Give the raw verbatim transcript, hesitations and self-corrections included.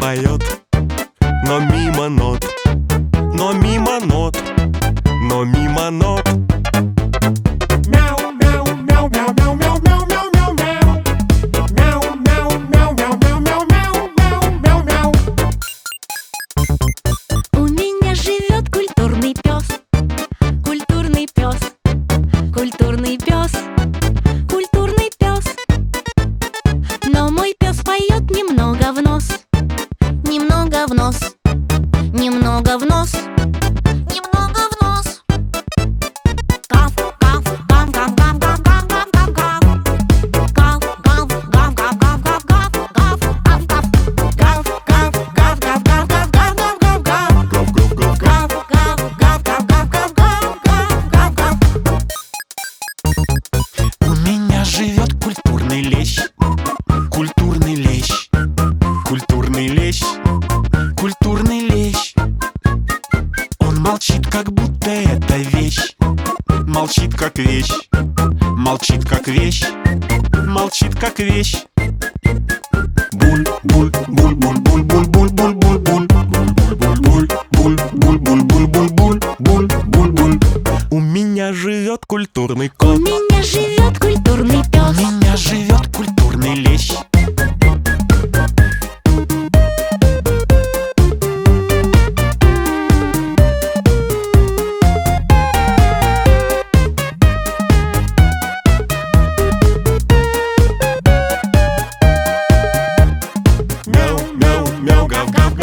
поет, но мимо нот, но мимо нот, но мимо нот. Мяу, мяу, мяу, мяу, мяу, мяу, мяу, мяу, мяу, мяу. Мяу, мяу, мяу, мяу, мяу, мяу, мяу, мяу, мяу, мяу. У меня живет культурный пес, культурный пес, культурный пес, культурный пес. Но мой пес поет немного в нос, немного в нос, немного в нос, немного в нос. Гав, гав, гав, гав, гав, гав, гав, гав, гав. Гав, гав, гав, гав, гав, гав, гав, гав, гав, гав. Гав, гав, гав, гав, гав, гав, гав, гав, гав, гав. Гав-гав-гав. Гав, гав, гав, гав, гав, гав, гав, гав, гав, гав. У меня живет культурный лещ, культурный лещ, культурный лещ, культурный лещ. Он молчит, как будто это вещь, молчит, как вещь, молчит, как вещь, молчит, как вещь. Буль, буль, буль, буль, буль, буль, буль, буль, буль, буль, буль, буль, буль, буль, буль, буль, буль, буль, буль, буль. У меня живет культурный У кот, меня живет культурный у пес. меня живет культурный лещ. Мяу, мяу, мяу, гав, гав,